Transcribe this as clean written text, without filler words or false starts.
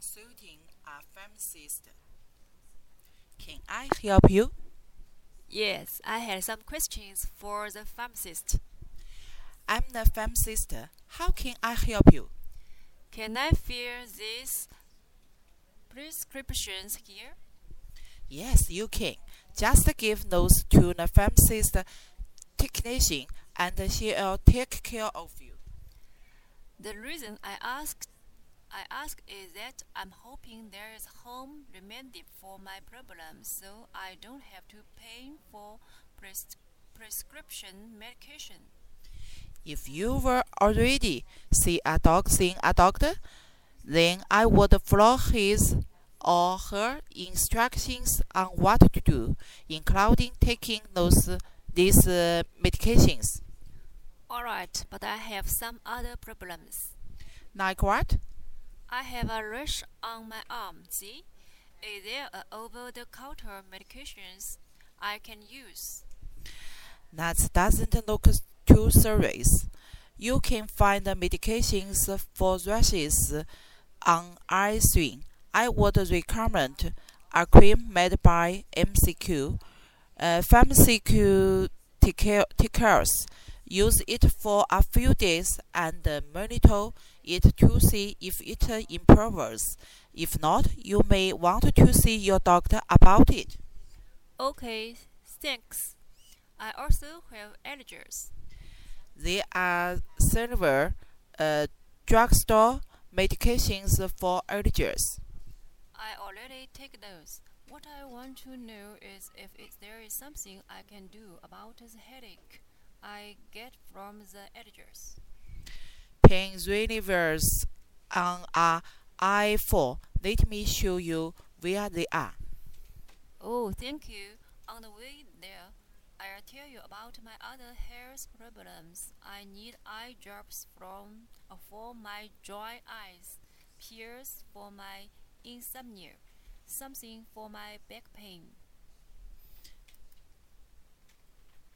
consulting a pharmacist. Can I help you? Yes, I had some questions for the pharmacist. I'm the pharmacist. How can I help you? Can I fill these prescriptions here? Yes, you can. Just give those to the pharmacist technician and she'll take care of you. The reason I ask is that I'm hoping there is home remedy for my problem so I don't have to pay for prescription medication. If you were already seeing a doctor, then I would follow his or her instructions on what to do, including taking these medications. Alright, but I have some other problems. Like what? I have a rash on my arm, see? Is there a over-the-counter medications I can use? That doesn't look too serious. You can find the medications for rashes on iSwing. I would recommend a cream made by MCQ. Pharmaceuticals use it for a few days and monitor it to see if it improves. If not, you may want to see your doctor about it. Okay, thanks. I also have allergies. There are several drugstore medications for allergies. I already take those. What I want to know is if there is something I can do about the headache I get from the allergies. Pain relievers on a I4. Let me show you where they are. Oh, thank you. On the way there, I'll tell you about my other health problems. I need eye drops for my dry eyes, pills for my insomnia, something for my back pain.